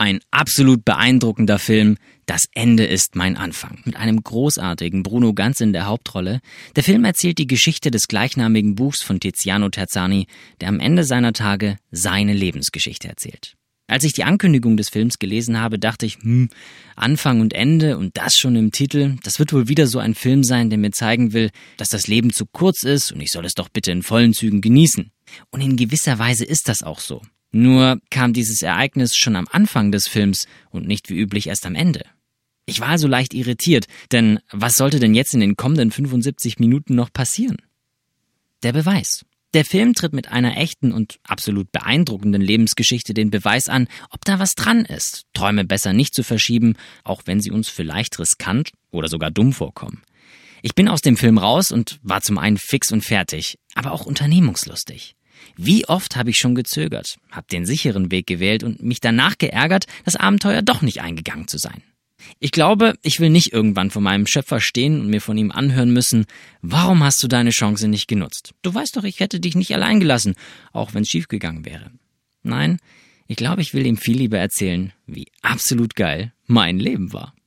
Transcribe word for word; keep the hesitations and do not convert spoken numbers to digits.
Ein absolut beeindruckender Film. Das Ende ist mein Anfang. Mit einem großartigen Bruno Ganz in der Hauptrolle. Der Film erzählt die Geschichte des gleichnamigen Buchs von Tiziano Terzani, der am Ende seiner Tage seine Lebensgeschichte erzählt. Als ich die Ankündigung des Films gelesen habe, dachte ich, hm, Anfang und Ende und das schon im Titel, das wird wohl wieder so ein Film sein, der mir zeigen will, dass das Leben zu kurz ist und ich soll es doch bitte in vollen Zügen genießen. Und in gewisser Weise ist das auch so. Nur kam dieses Ereignis schon am Anfang des Films und nicht wie üblich erst am Ende. Ich war also leicht irritiert, denn was sollte denn jetzt in den kommenden fünfundsiebzig Minuten noch passieren? Der Beweis. Der Film tritt mit einer echten und absolut beeindruckenden Lebensgeschichte den Beweis an, ob da was dran ist, Träume besser nicht zu verschieben, auch wenn sie uns vielleicht riskant oder sogar dumm vorkommen. Ich bin aus dem Film raus und war zum einen fix und fertig, aber auch unternehmungslustig. Wie oft habe ich schon gezögert, habe den sicheren Weg gewählt und mich danach geärgert, das Abenteuer doch nicht eingegangen zu sein. Ich glaube, ich will nicht irgendwann vor meinem Schöpfer stehen und mir von ihm anhören müssen, warum hast du deine Chance nicht genutzt? Du weißt doch, ich hätte dich nicht allein gelassen, auch wenn es schiefgegangen wäre. Nein, ich glaube, ich will ihm viel lieber erzählen, wie absolut geil mein Leben war.